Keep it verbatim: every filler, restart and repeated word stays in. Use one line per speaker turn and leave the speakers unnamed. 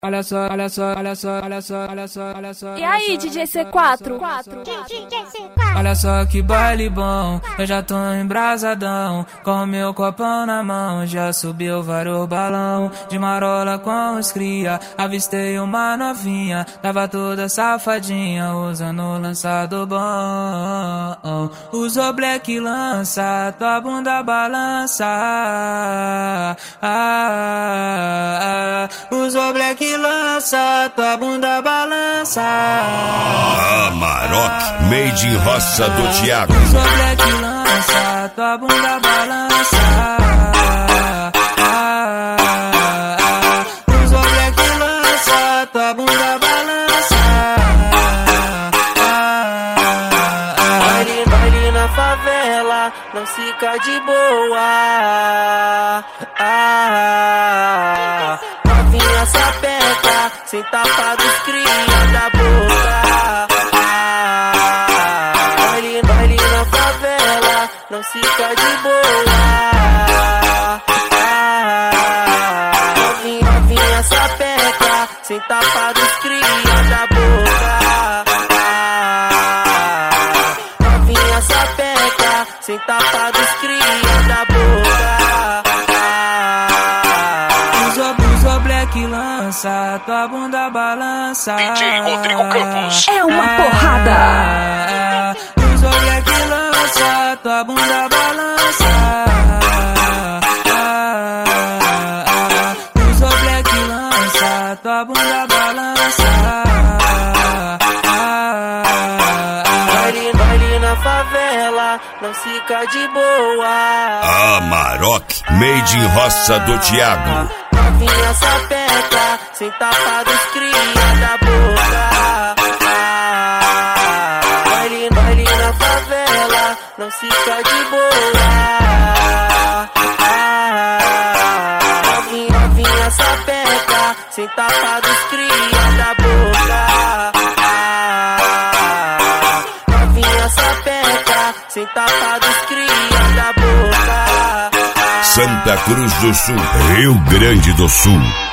Olha só, olha só, olha só, olha só, olha só, olha só.
E aí, D J C quatro?
Olha só que baile bom, eu já tô embrasadão, com meu copão na mão, já subiu vários balão, de marola com os cria, avistei uma novinha, tava toda safadinha, usando lançado bom, usou black lança, tua bunda balança, ah, ah, ah. Usou black lança, tua bunda balança.
Amarok, made in roça do Thiago.
Usou black lança, tua bunda balança. Usou black lança, tua bunda balança. Baile, baile na favela, não fica de boa. Ah, novinha sapeca, sem tapa dos cria da boca. Ah, baile, baile na favela, não fica de boa. Ah, novinha, novinha sapeca, sem tapa dos cria da boca. Ah, novinha sapeca, sem tapa dos cria da boca. Que lança, tua bunda balança.
D J Rodrigo Campos.
É uma porrada.
Usa o black lança, tua bunda balança. Usa o black lança, tua bunda balança. Baile, baile na favela, não fica de boa.
Amarok, made in roça do Thiago.
Novinha sapeca, sem tapa dos cria da boca. Ah, baile, baile na favela, não fica de boa. Ah, novinha, novinha sapeca, sem tapa dos cria da boca. Ah, novinha sapeca, sem tapa dos cria da boca.
Santa Cruz do Sul, Rio Grande do Sul.